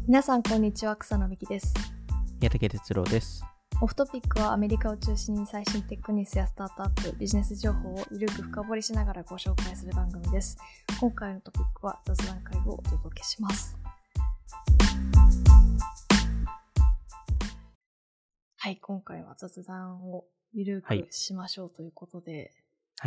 皆さんこんにちは、草野美希です。 宮武哲郎です。 オフトピックはアメリカを中心に最新テックニュースやスタートアップ、ビジネス情報をゆるく深掘りしながらご紹介する番組です。今回のトピックは雑談会をお届けします。はい、今回は雑談をゆるくしましょうということで、 はい。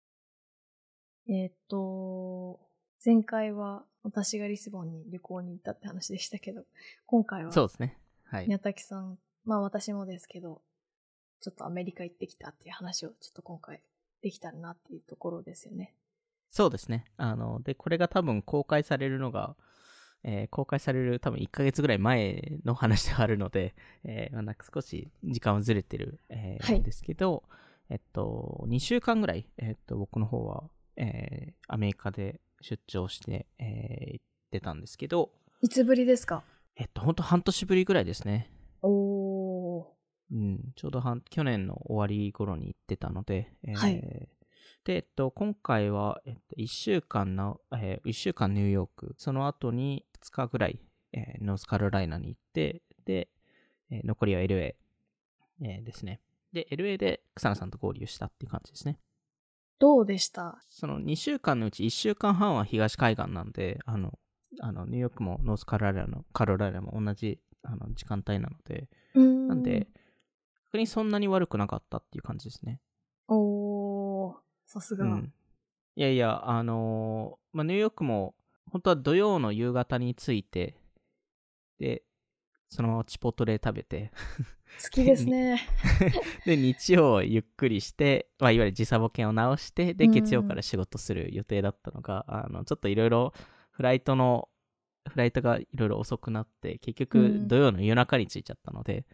前回は私がリスボンに旅行に行ったって話でしたけど、今回はそうですね。はい。 宮武さん、私もですけど、ちょっとアメリカ行ってきたっていう話をちょっと今回できたらなっていうところですよね。 そうですね。で、これが多分公開されるのが、公開される多分1ヶ月ぐらい前の話ではあるので、なんか少し時間はずれてる、 はい、 ですけど、2週間ぐらい、僕の方は、アメリカで出張して、行ってたんですけど、 いつぶりですか？ ほんと半年ぶりぐらいですね。 おー。 ちょうど去年の終わり頃に行ってたので、 はい。 で、今回は、1週間1週間ニューヨーク、その後に2日ぐらい、ノースカロライナに行って、で、残りは LA、ですね。で、LA で草野さんと合流したっていう感じですね。 どうでした？ その2週間のうち1週間半は東海岸なんで、ニューヨークもノースカロライナも同じ時間帯なので、なんで、逆にそんなに悪くなかったっていう感じですね。 おー、さすが。 いやいや、ニューヨークも、本当は土曜の夕方に着いて、で、そのままチポトレ食べて好きですね。 で、日曜ゆっくりして、いわゆる時差ボケを直して、で、月曜から仕事する予定だったのが、ちょっといろいろフライトがいろいろ遅くなって、結局土曜の夜中に着いちゃったので、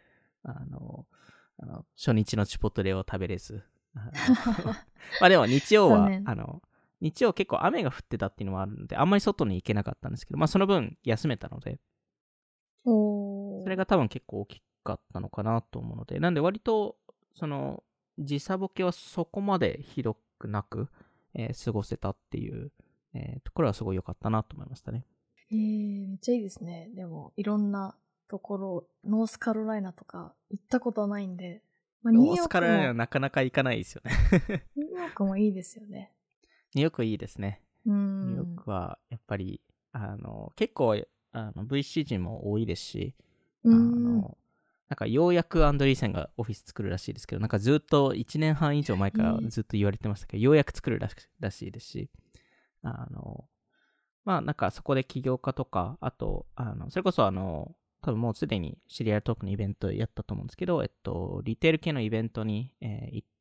初日のチポトレを食べれず。でも日曜は、日曜結構雨が降ってたっていうのもあるので、あんまり外に行けなかったんですけど、その分休めたので、それが多分結構大きかったのかなと思うので、なんで割と、時差ボケはそこまでひどくなく、過ごせたっていう、ところはすごい良かったなと思いましたね。 めっちゃいいですね。でも、いろんなところ、ノースカロライナとか行ったことないんで、 ノースカロライナはなかなか行かないですよね。 ニューヨークもいいですよね。 ニューヨークいいですね。ニューヨークはやっぱり結構VC 人も多いですし、なんかようやくアンドリーセンがオフィス作るらしいですけど、なんかずっと1年半以上前からずっと言われてましたけど、ようやく作るらしいですし、なんかそこで起業家とか、あとそれこそ多分もうすでにシリアルトークのイベントやったと思うんですけど、リテール系のイベントに、行って、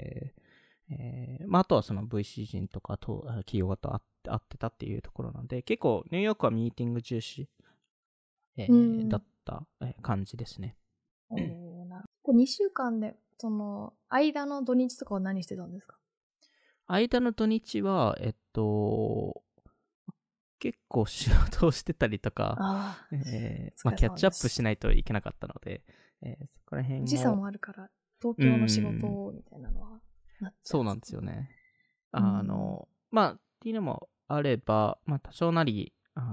あとはその VC 人とかと企業家と会ってたっていうところなので、結構ニューヨークはミーティング重視、だった感じですね。 なるほど。2週間で、間の土日とかは何してたんですか？ 間の土日は、結構仕事をしてたりとか、キャッチアップしないといけなかったので、そこら辺も。 時差もあるから、東京の仕事みたいなのはなっちゃう、 そうなんですよね。っていうのもあれば、多少なり、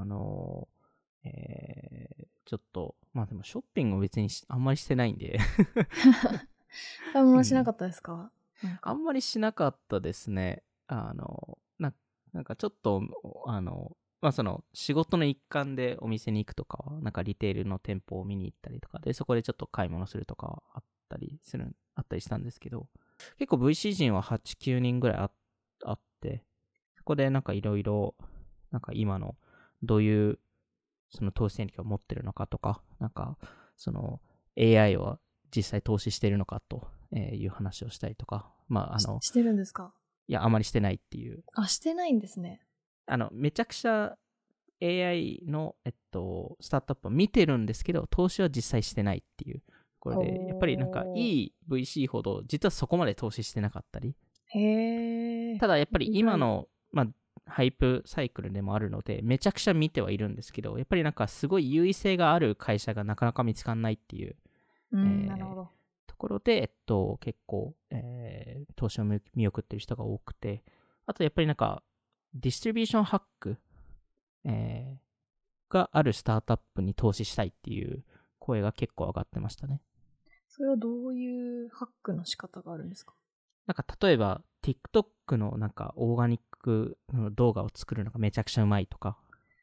ちょっと、でもショッピングを別にあんまりしてないんで。 買い物しなかったですか？ あんまりしなかったですね。なんかちょっと、その仕事の一環でお店に行くとかは、なんかリテールの店舗を見に行ったりとかで、そこでちょっと買い物するとかはあったりしたんですけど、結構 VC 人は8、9人ぐらいあって、そこでなんかいろいろ、なんか今のどういうその投資戦略を持ってるのかとか、なんかその AI を実際投資してるのかという話をしたりとか、 してるんですか？ いや、あまりしてないっていう。 してないんですね。 めちゃくちゃ AI の、スタートアップを見てるんですけど、投資は実際してないっていう。これで、やっぱりなんかいい VC ほど、実はそこまで投資してなかったり。ただやっぱり今の、ハイプサイクルでもあるので、めちゃくちゃ見てはいるんですけど、やっぱりなんかすごい優位性がある会社がなかなか見つかんないっていう、 なるほど。 ところで、結構、投資を見送ってる人が多くて、あとやっぱりなんか、ディストリビューションハック、 があるスタートアップに投資したいっていう声が結構上がってましたね。 それはどういうハックの仕方があるんですか？ なんか例えば TikTok のなんかオーガニックの動画を作るのがめちゃくちゃうまいとか、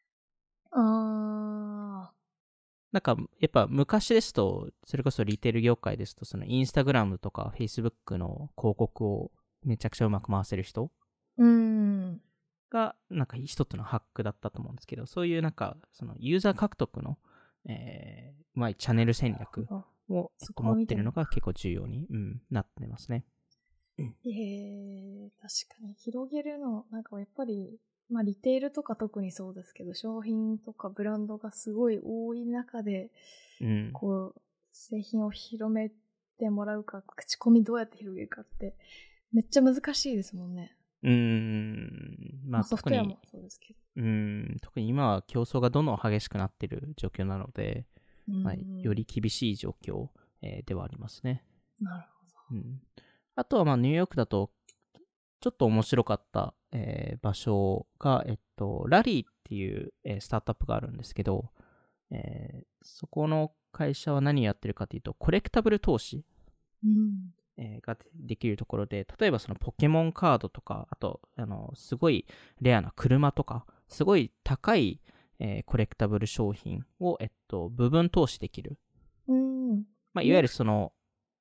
なんかやっぱ昔ですと、それこそリテール業界ですと、そのインスタグラムとか Facebook の広告をめちゃくちゃうまく回せる人がなんか一つのハックだったと思うんですけど、そういうなんかそのユーザー獲得の、うまいチャンネル戦略を、持ってるのが結構重要に、なってますね。 確かに広げるの、なんかやっぱり、まあリテールとか特にそうですけど、商品とかブランドがすごい多い中で、こう、製品を広めてもらうか、口コミどうやって広げるかって、めっちゃ難しいですもんね。まあソフトウェアもそうですけど。 特に今は競争がどんどん激しくなっている状況なので、まあ、より厳しい状況、ではありますね。 なるほど。 あとはまあニューヨークだとちょっと面白かった、場所が、ラリーっていう、スタートアップがあるんですけど、そこの会社は何をやってるかというとコレクタブル投資、ができるところで、例えばそのポケモンカードとか、あとすごいレアな車とか、すごい高い、コレクタブル商品を、部分投資できる。まあ、いわゆるその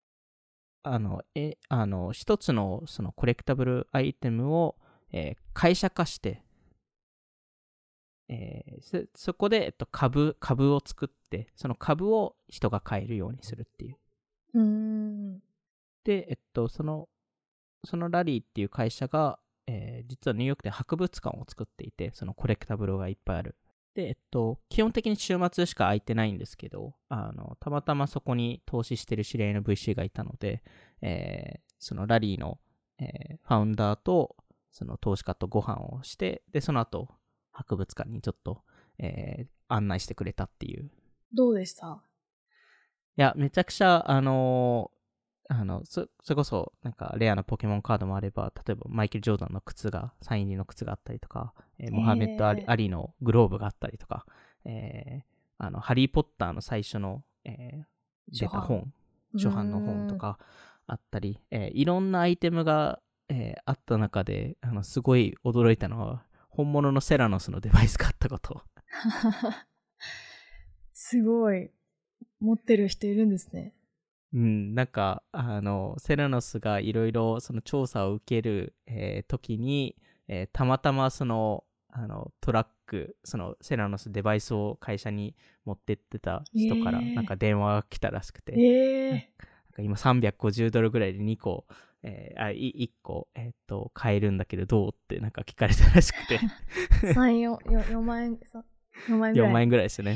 一つのそのコレクタブルアイテムを、会社化して、そこで、株を作って、その株を人が買えるようにするっていう。で、そのラリーっていう会社が、実はニューヨークで博物館を作っていて、そのコレクタブルがいっぱいある。で、基本的に週末しか空いてないんですけど、たまたまそこに投資してる知り合いの VC がいたので、そのラリーの、ファウンダーとその投資家とご飯をして、で、その後、博物館にちょっと、案内してくれたっていう。 どうでした？ いや、めちゃくちゃ、それこそ、なんか、レアなポケモンカードもあれば、例えば、マイケル・ジョーダンの靴が、サイン入りの靴があったりとか、モハメッド・アリのグローブがあったりとか、ハリー・ポッターの最初の、出た本、初版の本とかあったり、いろんなアイテムが、あった中で、すごい驚いたのは、本物のセラノスのデバイスがあったこと。 すごい。持ってる人いるんですね。 なんか、セラノスがいろいろその調査を受ける、時に、たまたまその、トラック、そのセラノスデバイスを会社に持ってってた人からなんか電話が来たらしくて、なんか今$350ぐらいで2個、1個、買えるんだけどどうってなんか聞かれたらしくて。 4万円、4万円ぐらい。 4万円ぐらいですよね。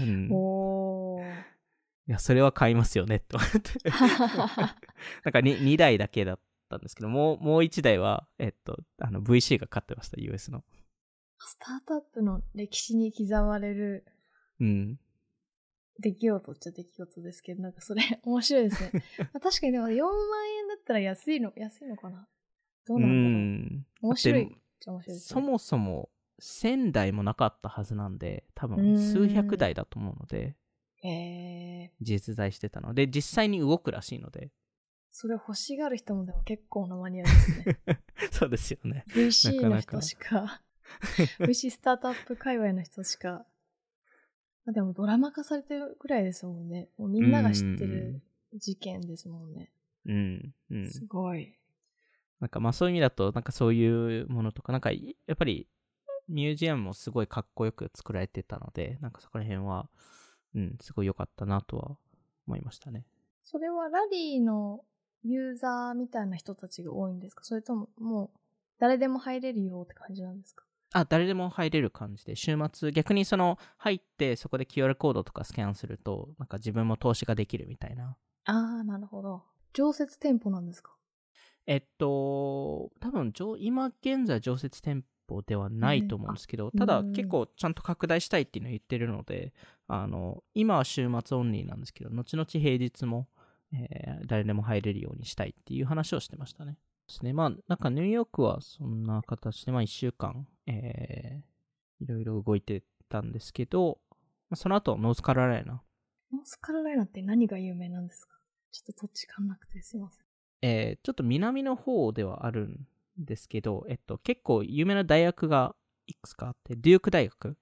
いや、それは買いますよね、と思って。なんか 2台だけだったんですけど、もう1台は、VC が買ってました、US の。 スタートアップの歴史に刻まれる、出来事っちゃ出来事ですけど、なんかそれ面白いですね。確かにでも4万円だったら安いのかな？どうなんだろう。面白いっちゃ面白いですね。 そもそも1000台もなかったはずなんで、多分数百台だと思うので、実在してたので、実際に動くらしいので。 それ欲しがる人もでも結構なマニアですね。 そうですよね。 VC の人しか、VC スタートアップ界隈の人しか、でもドラマ化されてるくらいですもんね。もうみんなが知ってる事件ですもんね。すごい。 なんかまあそういう意味だと、なんかそういうものとか、なんかやっぱりミュージアムもすごいかっこよく作られてたので、なんかそこら辺は、すごい良かったなとは思いましたね。 それはラリーのユーザーみたいな人たちが多いんですか？それとももう誰でも入れるよって感じなんですか？ 誰でも入れる感じで、週末、逆にその入ってそこで QR コードとかスキャンすると、なんか自分も投資ができるみたいな。 なるほど。常設店舗なんですか？ 多分今現在常設店舗ではないと思うんですけど、ただ結構ちゃんと拡大したいっていうのを言ってるので、今は週末オンリーなんですけど、後々平日も、誰でも入れるようにしたいっていう話をしてましたね。ですね。まあなんかニューヨークはそんな形で、1週間、いろいろ動いてたんですけど、 その後、ノースカロライナ。 ノースカロライナって何が有名なんですか？ちょっと土地勘なくてすいません。ちょっと南の方ではあるんですけど、結構有名な大学がいくつかあって、デューク大学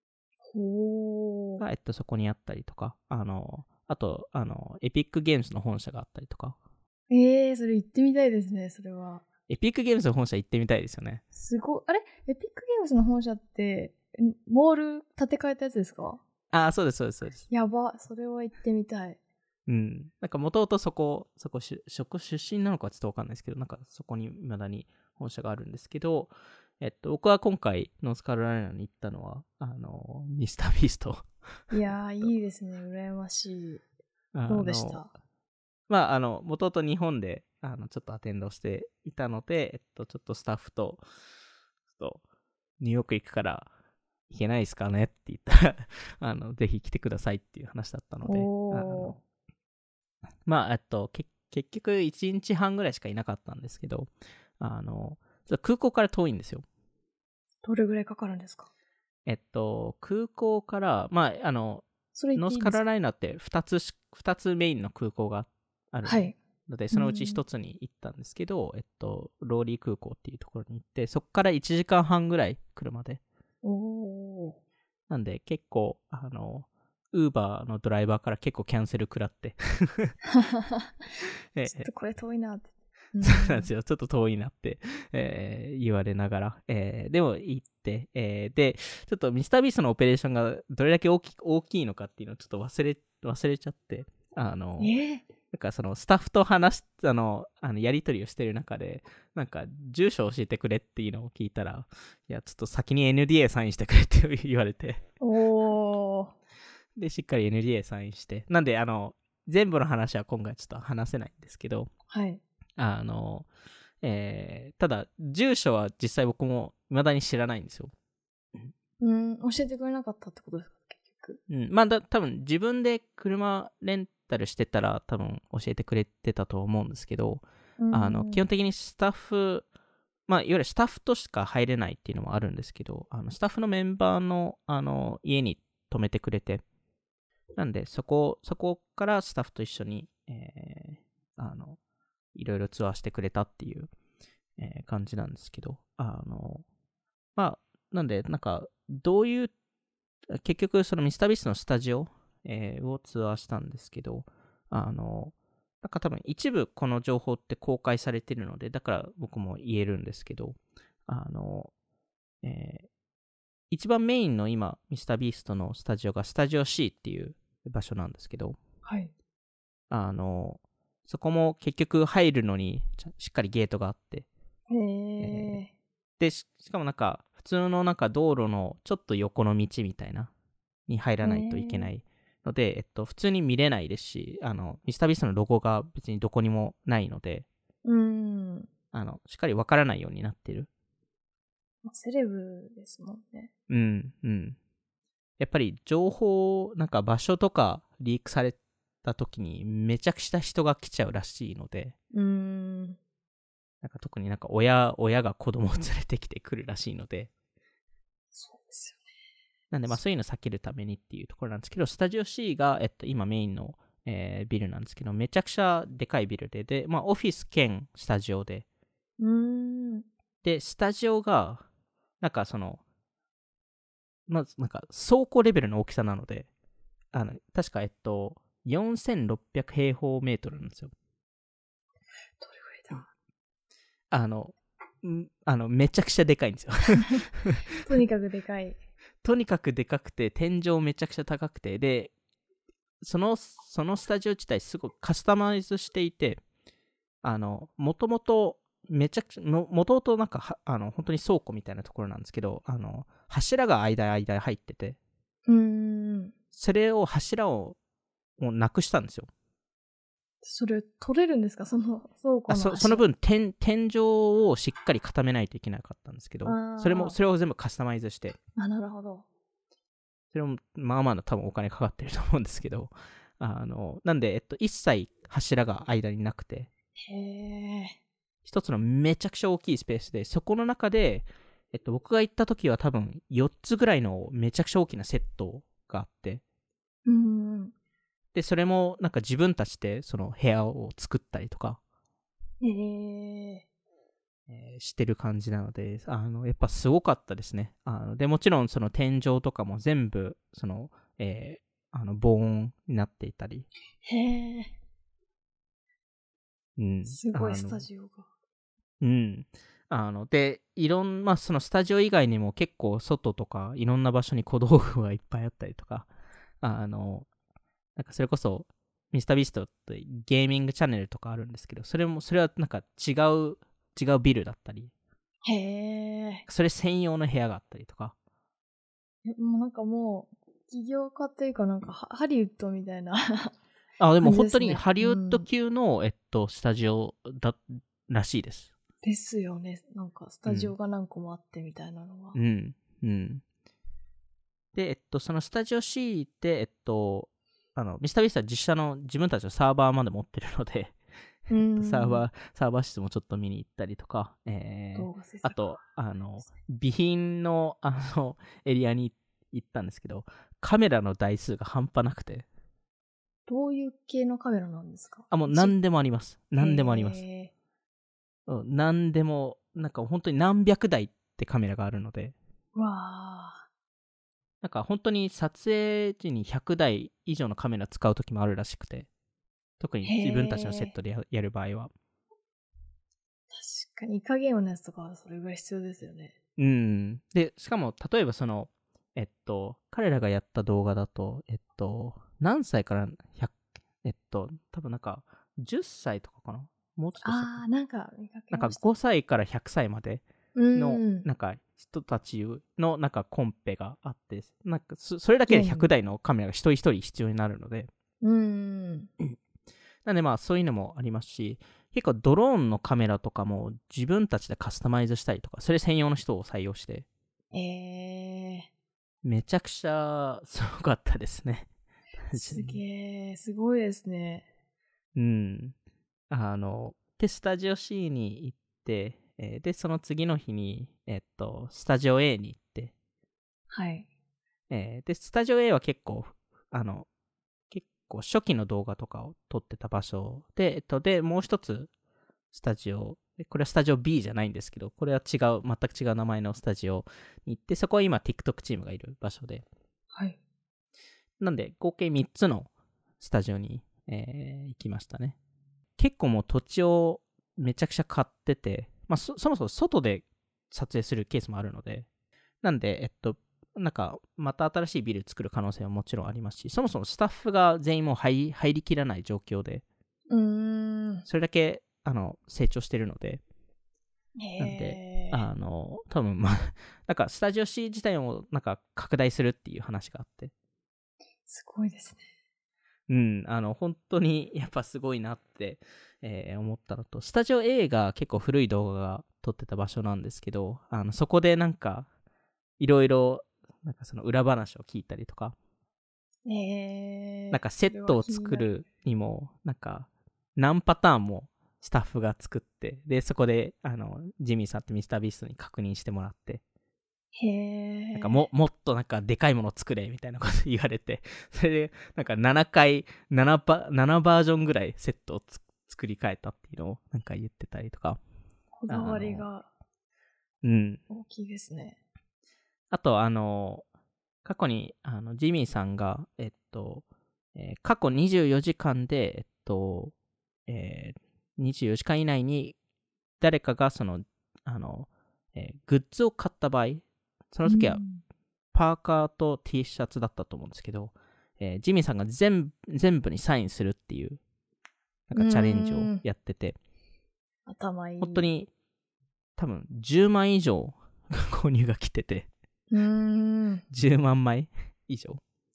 が、そこにあったりとか、あと、エピックゲームズの本社があったりとか。 それ行ってみたいですね、それは。 エピックゲームズの本社行ってみたいですよね。 すごい。あれエピックゲームズの本社って、モール建て替えたやつですか？ そうです、そうです、そうです。 やば、それは行ってみたい。 うん。なんか、もともとそこ出身なのかちょっとわかんないですけど、なんか、そこに未だに本社があるんですけど、僕は今回、ノースカロライナに行ったのは、ミスタービースト。 いやー、いいですね。羨ましい。どうでした？ もともと日本で、ちょっとアテンドしていたので、ちょっとスタッフと、ニューヨーク行くから行けないですかねって言ったらぜひ来てくださいっていう話だったので、結局1日半ぐらいしかいなかったんですけど、空港から遠いんですよ。 どれぐらいかかるんですか？ 空港から、ノースカロライナって2つメインの空港があるので、そのうち1つに行ったんですけど、ローリー空港っていうところに行って、そこから1時間半ぐらい車で。なんで結構、ウーバーのドライバーから結構キャンセル食らってちょっとこれ遠いなって。 そうなんですよ。ちょっと遠いなって、言われながら、でも行って、で、ちょっとミスタービーストのオペレーションがどれだけ大きいのかっていうのをちょっと忘れちゃって、なんかそのスタッフとやり取りをしてる中で、なんか住所教えてくれっていうのを聞いたら、いや、ちょっと先に NDA サインしてくれって言われて。で、しっかり NDA サインして。なんで、全部の話は今回ちょっと話せないんですけど、 はい。 ただ、住所は実際僕も未だに知らないんですよ。 教えてくれなかったってことですか、結局。多分自分で車レンタルしてたら多分教えてくれてたと思うんですけど、基本的にスタッフ、いわゆるスタッフとしか入れないっていうのもあるんですけど、スタッフのメンバーの、家に泊めてくれて、なんで、そこからスタッフと一緒に、いろいろツアーしてくれたっていう、感じなんですけど、なんで、なんか、結局、そのミスタービーストのスタジオ、をツアーしたんですけど、なんか多分一部この情報って公開されてるので、だから僕も言えるんですけど、一番メインの今、ミスタービーストのスタジオがスタジオ C っていう場所なんですけど、 はい。 そこも結局入るのにしっかりゲートがあって、で、しかもなんか普通のなんか道路のちょっと横の道みたいなに入らないといけないので、普通に見れないですし、ミスタービーストのロゴが別にどこにもないので、しっかりわからないようになってる。 セレブですもんね。 やっぱり情報、なんか場所とかリークされた時にめちゃくちゃ人が来ちゃうらしいので、なんか特になんか親が子供を連れてきてくるらしいので、 そうですよね。 なんでそういうの避けるためにっていうところなんですけど、スタジオ C が、今メインの、ビルなんですけど、めちゃくちゃでかいビルで、オフィス兼スタジオで、で、スタジオが、なんかなんか倉庫レベルの大きさなので、確か4600平方メートルなんですよ。 どれぐらいだ？めちゃくちゃでかいんですよ。 とにかくでかい。 とにかくでかくて、天井めちゃくちゃ高くて、で、そのスタジオ自体すごくカスタマイズしていて、もともとなんか本当に倉庫みたいなところなんですけど、柱が間に入ってて、それを柱をもうなくしたんですよ。 それ取れるんですか、その倉庫のその分天井をしっかり固めないといけなかったんですけど、それを全部カスタマイズして、 なるほど。 それもまあ多分お金かかってると思うんですけど、なんで一切柱が間になくて、一つのめちゃくちゃ大きいスペースで、そこの中で僕が行った時は多分4つぐらいのめちゃくちゃ大きなセットがあって、 で、 それもなんか自分たちでその部屋を作ったりとか、してる感じなので、やっぱすごかったですね。で、もちろんその天井とかも全部、その、防音になっていたり。 すごいスタジオが。 で、まあ、そのスタジオ以外にも結構外とかいろんな場所に小道具がいっぱいあったりとか、なんかそれこそ、ミスタービーストってゲーミングチャンネルとかあるんですけど、それはなんか違うビルだったり、それ専用の部屋があったりとか。 もうなんかもう、起業家っていうかなんかハリウッドみたいなでも本当にハリウッド級の、スタジオらしいです。 ですよね。なんかスタジオが何個もあってみたいなのは。 で、そのスタジオ C って、ミスタービーストは実写の自分たちのサーバーまで持ってるのでサーバー室もちょっと見に行ったりとか、あと、備品の、エリアに行ったんですけど、カメラの台数が半端なくて。 どういう系のカメラなんですか？ もう何でもあります。何でもあります。何でも、なんか本当に何百台ってカメラがあるので。なんか本当に撮影時に100台以上のカメラ使う時もあるらしくて。特に自分たちのセットでやる場合は。 確かに、イカゲームのやつとかはそれぐらい必要ですよね。 で、しかも、例えばその、彼らがやった動画だと、何歳から多分なんか、10歳とかかな、もうちょっとなんか 5歳から100歳までの、なんか、人たちの、なんか、コンペがあって、なんか、それだけで100台のカメラが一人一人必要になるので。なんでまあそういうのもありますし、結構ドローンのカメラとかも自分たちでカスタマイズしたりとか、それ専用の人を採用して、めちゃくちゃすごかったですね。 すげえ、すごいですね。 で、スタジオ C に行って、で、その次の日に、スタジオ A に行って、で、スタジオ A は結構、初期の動画とかを撮ってた場所で、で、もう一つスタジオ、これはスタジオ B じゃないんですけど、これは全く違う名前のスタジオに行って、そこは今 TikTok チームがいる場所で。なんで、合計3つのスタジオに、行きましたね。結構もう土地をめちゃくちゃ買ってて、まあ、そもそも外で撮影するケースもあるので、なんで、なんか、また新しいビル作る可能性はもちろんありますし、そもそもスタッフが全員もう入りきらない状況で、それだけ、成長してるので、なんで、多分まあ、なんか、スタジオ C 自体をなんか拡大するっていう話があって。 すごいですね。 本当にやっぱすごいなって、思ったのと、スタジオ A が結構古い動画が撮ってた場所なんですけど、そこでなんか、いろいろ、なんかその裏話を聞いたりとか、なんかセットを作るにも、なんか何パターンもスタッフが作って、で、そこで、ジミーさんとミスタービーストに確認してもらって、なんかもっとなんかでかいもの作れみたいなこと言われて、それでなんか7バージョンぐらいセットを作り変えたっていうのをなんか言ってたりとか。 こだわりが大きいですね。 あと過去にジミーさんが過去24時間で24時間以内に誰かがそのグッズを買った場合、その時はパーカーと T シャツだったと思うんですけど、ジミーさんが全部にサインするっていうなんかチャレンジをやってて、 頭いい。 本当に多分10万以上購入が来てて、10万枚以上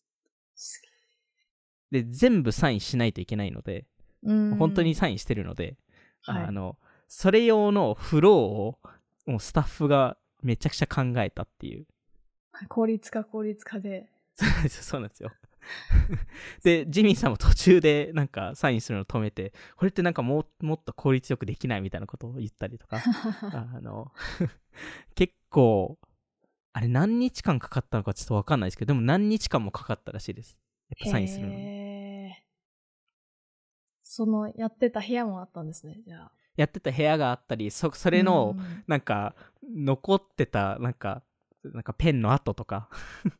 で全部サインしないといけないので、本当にサインしてるので、それ用のフローをもうスタッフがめちゃくちゃ考えたっていう。 効率化で。 そうなんですよ。で、ジミーさんも途中でなんかサインするのを止めて、これってなんかもっと効率よくできないみたいなことを言ったりとか、結構あれ何日間かかったのかちょっとわかんないですけど、でも何日間もかかったらしいです。やっぱサインするのに。 そのやってた部屋もあったんですね、じゃあ。 やってた部屋があったり、それの、なんか、残ってた、なんかペンの跡とか、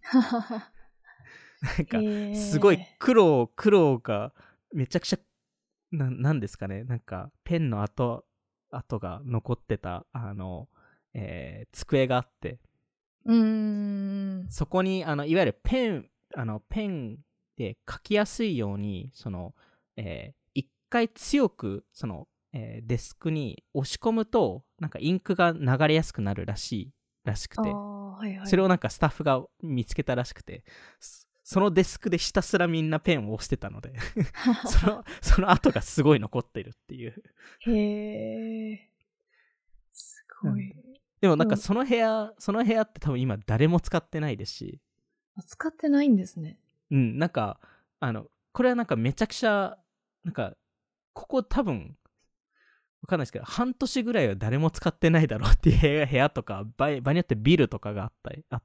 なんか、すごい苦労が、めちゃくちゃ、なんですかね、なんか、ペンの跡が残ってた、机があって、そこに、いわゆるペンで書きやすいように、一回強く、デスクに押し込むと、なんかインクが流れやすくなるらしくて、それをなんかスタッフが見つけたらしくて、そのデスクでひたすらみんなペンを押してたのでその跡がすごい残ってるっていう。 へえ。すごい。 でもなんかその部屋って多分今誰も使ってないですし。 使ってないんですね。 なんか、これはなんかめちゃくちゃ、なんか、ここ多分、わかんないですけど、半年ぐらいは誰も使ってないだろうっていう部屋とか、場合によってビルとかがあって。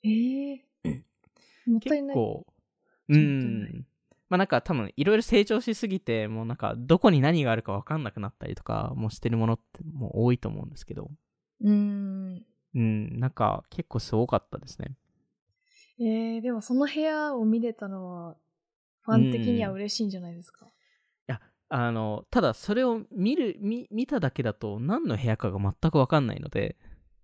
もったいない。 結構、まあなんか多分いろいろ成長しすぎて、もうなんかどこに何があるかわかんなくなったりとかもしてるものってもう多いと思うんですけど。なんか結構すごかったですね。 でもその部屋を見れたのは、ファン的には嬉しいんじゃないですか。 いや、ただそれを見ただけだと何の部屋かが全くわかんないので、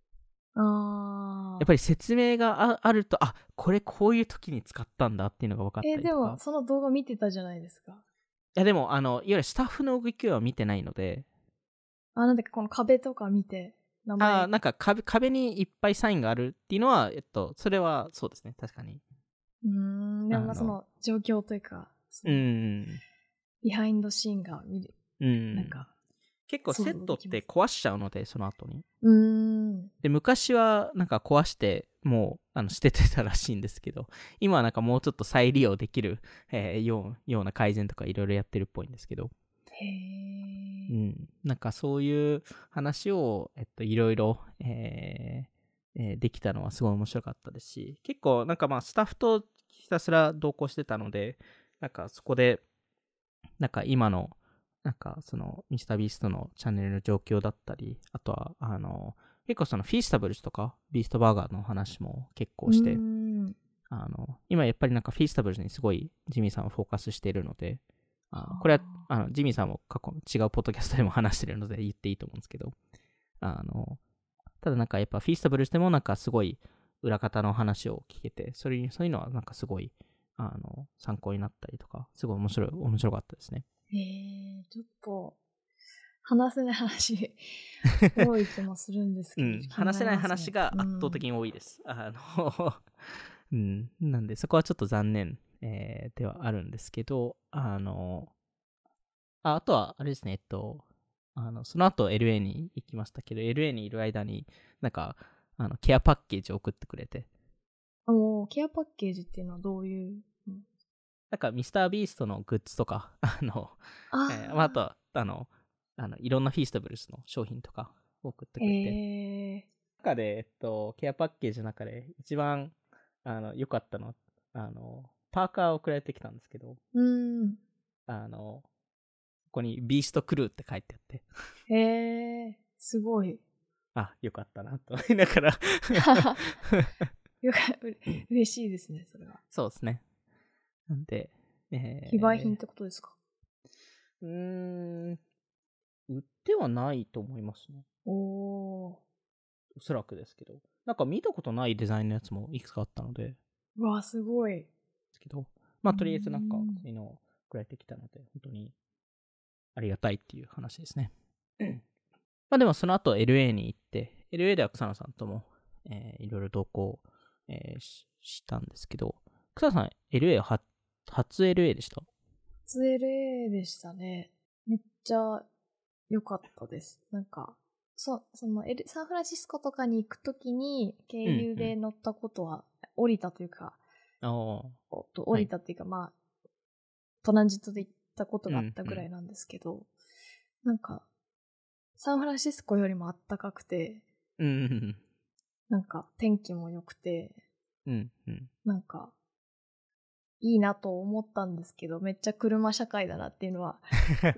やっぱり説明があると、これこういう時に使ったんだっていうのが分かったりとか。 でもその動画見てたじゃないですか。 いやでもいわゆるスタッフの動きは見てないので。 なんでかこの壁とか見て名前。 なんか壁にいっぱいサインがあるっていうのはそれはそうですね、確かに。 でもその状況というか、ビハインドシーンが見る、なんか結構セットって壊しちゃうので、その後に。で昔はなんか壊してもう捨ててたらしいんですけど、今はなんかもうちょっと再利用できる、ような改善とかいろいろやってるっぽいんですけど。なんかそういう話をいろいろできたのはすごい面白かったですし、結構なんかまあスタッフとひたすら同行してたので、なんかそこでなんか今のなんかそのミスタービーストのチャンネルの状況だったり、あとは結構そのフィースタブルスとかビーストバーガーの話も結構して、今やっぱりなんかフィースタブルスにすごいジミーさんはフォーカスしているので、これはジミーさんも過去違うポッドキャストでも話してるので言っていいと思うんですけど、ただなんかやっぱフィースタブルスでもなんかすごい裏方の話を聞けて、そういうのはなんかすごい参考になったりとか、すごい面白かったですね。 ちょっと話せない話多い気もするんですけど、 話せない話が圧倒的に多いです。なんでそこはちょっと残念、ではあるんですけど、あとはあれですね、その後 LA に行きましたけど、LA にいる間になんかケアパッケージを送ってくれて。 ケアパッケージっていうのはどういう？ なんかミスタービーストのグッズとか、あとはいろんなフィースタブルスの商品とかを送ってくれて。中で、ケアパッケージの中で一番良かったのパーカーを送られてきたんですけど、ここにビーストクルーって書いてあって。 すごい。 よかったなと思いながら嬉しいですね、それは。 そうですね。なんで、 非売品ってことですか？ 売ってはないと思いますね。おそらくですけど。なんか見たことないデザインのやつもいくつかあったので。 うわ、すごい。 ですけど、まあとりあえずなんかそういうのを送られてきたので、本当にありがたいっていう話ですね。まあでもその後 LA に行って、LA では草野さんとも、いろいろ同行、したんですけど、草野さん LA は初 LA でした？ 初 LA でしたね。めっちゃ良かったです。なんか、サンフランシスコとかに行くときに、経由で乗ったことは、降りたというか、降りたっていうか、まあ、トランジットで行ったことがあったぐらいなんですけど、なんか、サンフランシスコよりもあったかくて、 なんか天気も良くて、 うんうん。 なんかいいなと思ったんですけど、めっちゃ車社会だなっていうのは、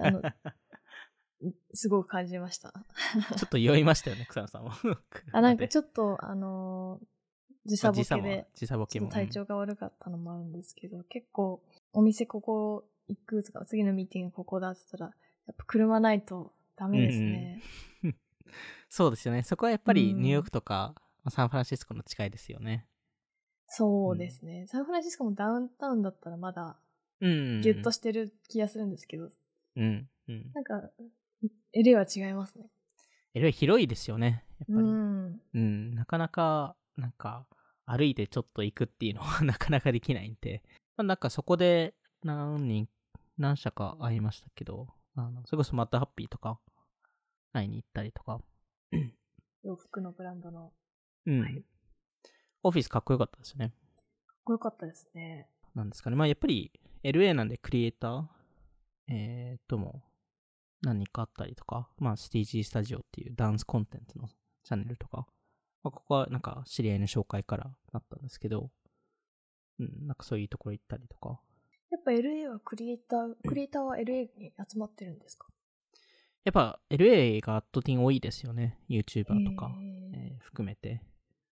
すごく感じました。 ちょっと酔いましたよね、草野さんも。 なんかちょっと、時差ボケで、 時差ボケも。 ちょっと体調が悪かったのもあるんですけど、結構、お店ここ行くとか、次のミーティングここだって言ったら、やっぱ車ないとダメですね。 そうですよね。そこはやっぱりニューヨークとか、サンフランシスコの近いですよね。 そうですね。サンフランシスコもダウンタウンだったらまだ、ギュッとしてる気がするんですけど、なんか、LA は違いますね。 LA 広いですよね、やっぱり。なかなか、なんか、歩いてちょっと行くっていうのはなかなかできないんで、なんかそこで何社か会いましたけど、それこそマッドハッピーとか、会いに行ったりとか。 洋服のブランドの。 はい。オフィスかっこよかったですよね。 かっこよかったですね。 なんですかね。やっぱり LA なんでクリエイター、も何かあったりとか、ステージスタジオっていうダンスコンテンツのチャンネルとか、ここはなんか知り合いの紹介からなったんですけど、なんかそういうところ行ったりとか。 やっぱ LA はクリエイターは LA に集まってるんですか？ やっぱ LA が圧倒的に多いですよね。YouTuber とか、含めて。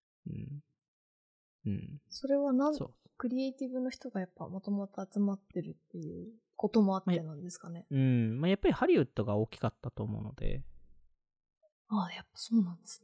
それはクリエイティブの人がやっぱもともと集まってるっていうこともあってなんですかね。 やっぱりハリウッドが大きかったと思うので。 やっぱそうなんです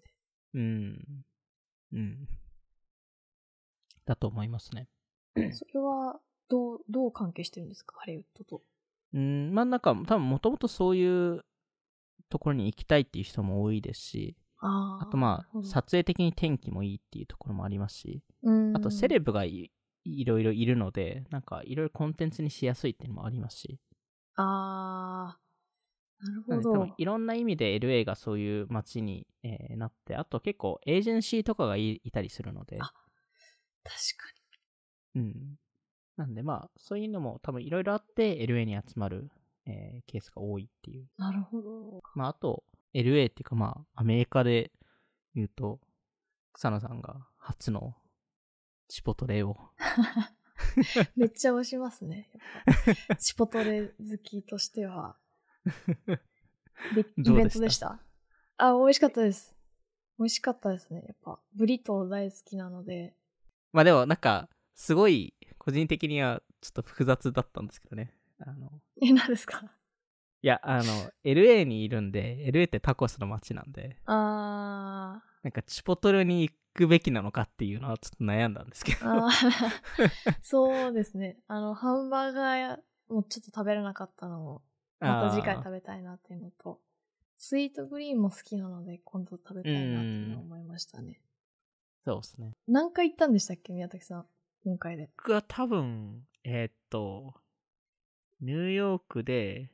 ね。だと思いますね。 それはどう関係してるんですか、ハリウッドと。 なんか多分もともとそういうところに行きたいっていう人も多いですし、あと撮影的に天気もいいっていうところもありますし、あとセレブがいろいろいるので、なんかいろいろコンテンツにしやすいっていうのもありますし。 なるほど。 多分いろんな意味で LA がそういう街に、なって、あと結構エージェンシーとかがいたりするので。 確かに。なんでそういうのも多分いろいろあって LA に集まる、ケースが多いっていう。 なるほど。 あと LA っていうかアメリカで言うと、草野さんが初のチポトレをめっちゃ推しますね。やっぱチポトレ好きとしては。イベントでした。美味しかったです。美味しかったですね。やっぱブリトー大好きなので。 でもなんかすごい個人的にはちょっと複雑だったんですけどね。 何ですか？ いや、LA にいるんで、LA ってタコスの街なんで、なんかチポトレに行くべきなのかっていうのはちょっと悩んだんですけど。 そうですね。ハンバーガーもちょっと食べれなかったのを、また次回食べたいなっていうのと、スイートグリーンも好きなので、今度食べたいなっていうのを思いましたね。 そうですね。 何回行ったんでしたっけ、宮崎さん、今回で。 僕は多分、ニューヨークで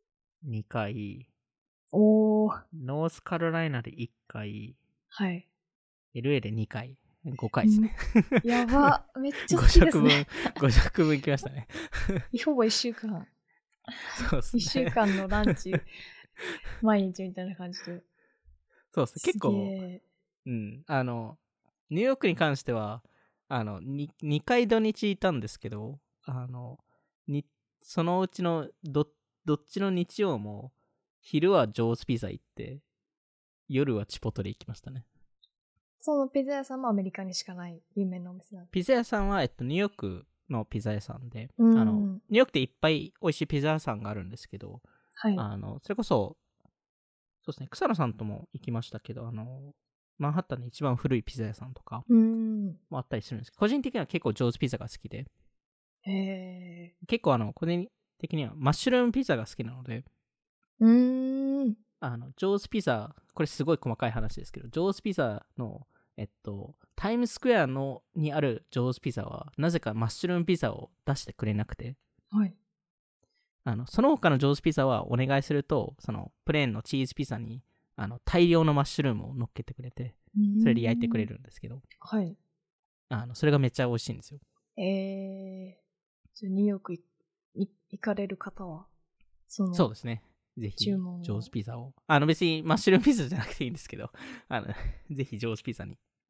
2回、ノースカロライナで1回、 はい。 LA で2回、5回ですね。 やば、めっちゃ好きですね。 5食分来ましたね。 ほぼ1週間。 そうですね。 1週間のランチ、毎日みたいな感じで。 そうですね。結構、ニューヨークに関しては、2回土日いたんですけど、そのうちのどっちの日曜も、昼はジョーズピザ行って、夜はチポトレ行きましたね。 そのピザ屋さんもアメリカにしかない有名なお店なんです。 ピザ屋さんは、ニューヨークのピザ屋さんで、ニューヨークっていっぱい美味しいピザ屋さんがあるんですけど、 はい、 それこそ、そうですね、草野さんとも行きましたけど、マンハッタンの一番古いピザ屋さんとかもあったりするんですけど、個人的には結構ジョーズピザが好きで、結構個人的にはマッシュルームピザが好きなので、ジョーズピザ、これすごい細かい話ですけど、ジョーズピザの、タイムスクエアにあるジョーズピザは、なぜかマッシュルームピザを出してくれなくて、 はい、 その他のジョーズピザはお願いすると、そのプレーンのチーズピザに大量のマッシュルームを乗っけてくれて、それで焼いてくれるんですけど、 はい、 それがめっちゃ美味しいんですよ。 じゃあニューヨーク行かれる方はそうですね。ぜひ、ジョーズピザを。別にマッシュルームピザじゃなくていいんですけど、ぜひジョーズピザに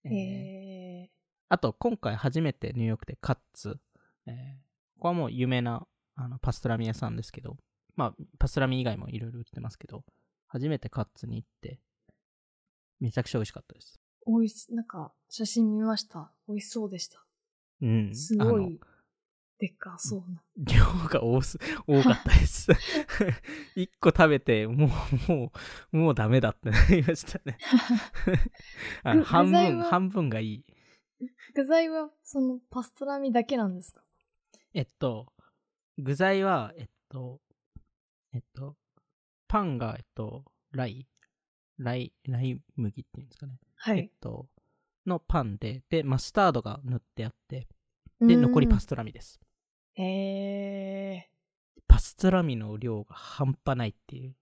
あと、今回初めてニューヨークでカッツ、ここはもう有名なパストラミ屋さんですけど、まあ、パストラミ以外もいろいろ売ってますけど、初めてカッツに行って、めちゃくちゃ美味しかったです。 なんか、写真見ました。美味しそうでした。 うん。 すごい、でっかそうな。 量が多かったです。1個食べて、もうダメだってなりましたね。半分がいい。 具材は、そのパストラミだけなんですか？ 具材は、パンが、ライ麦っていうんですかね。 はい。 のパンで、マスタードが塗ってあって、で、残りパストラミです。パストラミの量が半端ないっていう。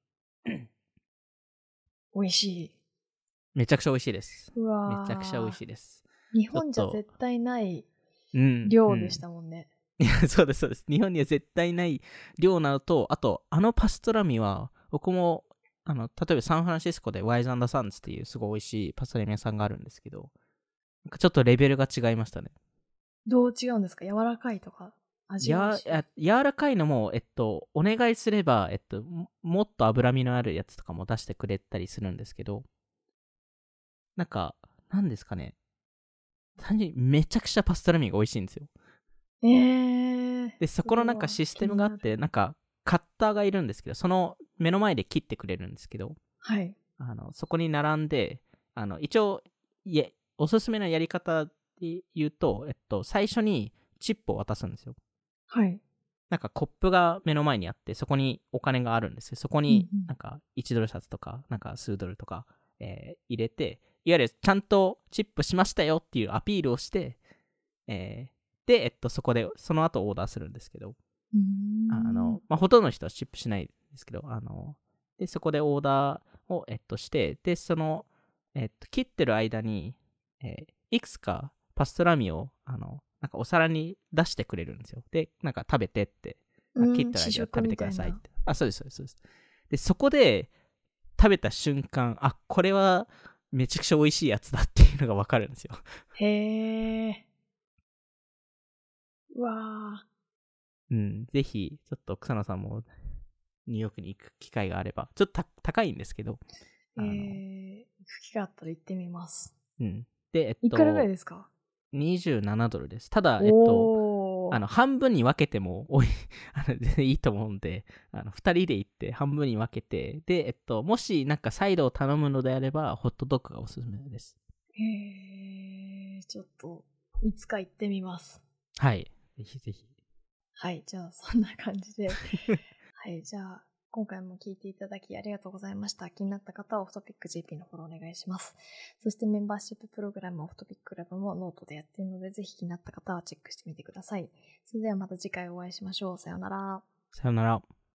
美味しい。 めちゃくちゃ美味しいです。 うわめちゃくちゃ美味しいです。 日本じゃ絶対ない量でしたもんね。 いや、そうです、そうです。日本には絶対ない量なのと、あと、パストラミは、僕も、例えばサンフランシスコでワイズ&サンズっていうすごい美味しいパストラミ屋さんがあるんですけど、ちょっとレベルが違いましたね。 どう違うんですか？柔らかいとか味は柔らかいのも、お願いすれば、もっと脂身のあるやつとかも出してくれたりするんですけど、なんか、なんですかね。単純にめちゃくちゃパストラミが美味しいんですよ。で、そこのなんかシステムがあって、なんか、カッターがいるんですけど、その目の前で切ってくれるんですけど、 はい。 そこに並んで、一応、おすすめのやり方で言うと、最初にチップを渡すんですよ。 はい。 なんかコップが目の前にあって、そこにお金があるんですよ。そこになんか1ドル札とか、なんか数ドルとか、入れて、いわゆるちゃんとチップしましたよっていうアピールをして、で、そこで、その後オーダーするんですけど、ほとんどの人はチップしないんですけど、で、そこでオーダーを、して、で、その、切ってる間に、いくつかパストラミを、なんかお皿に出してくれるんですよ。で、なんか食べてって、切ったら食べてくださいって。そうです、そうです。で、そこで食べた瞬間、これはめちゃくちゃ美味しいやつだっていうのがわかるんですよ。 へー。うわー。ぜひ、ちょっと草野さんもニューヨークに行く機会があれば、ちょっと高いんですけど、 行く機会あったら行ってみます。 で、 いくらぐらいですか ？27ドルです。ただ、半分に分けても全然いいと思うんで、2人で行って半分に分けて、で、もしなんかサイドを頼むのであれば、ホットドッグがおすすめです。 ちょっと、いつか行ってみます。 はい。ぜひぜひ。 はい、じゃあそんな感じで。はい、じゃあ、今回も聞いていただきありがとうございました。気になった方はオフトピック JP のフォローお願いします。そしてメンバーシッププログラムオフトピッククラブもノートでやっているので、ぜひ気になった方はチェックしてみてください。それではまた次回お会いしましょう。さようなら。 さようなら。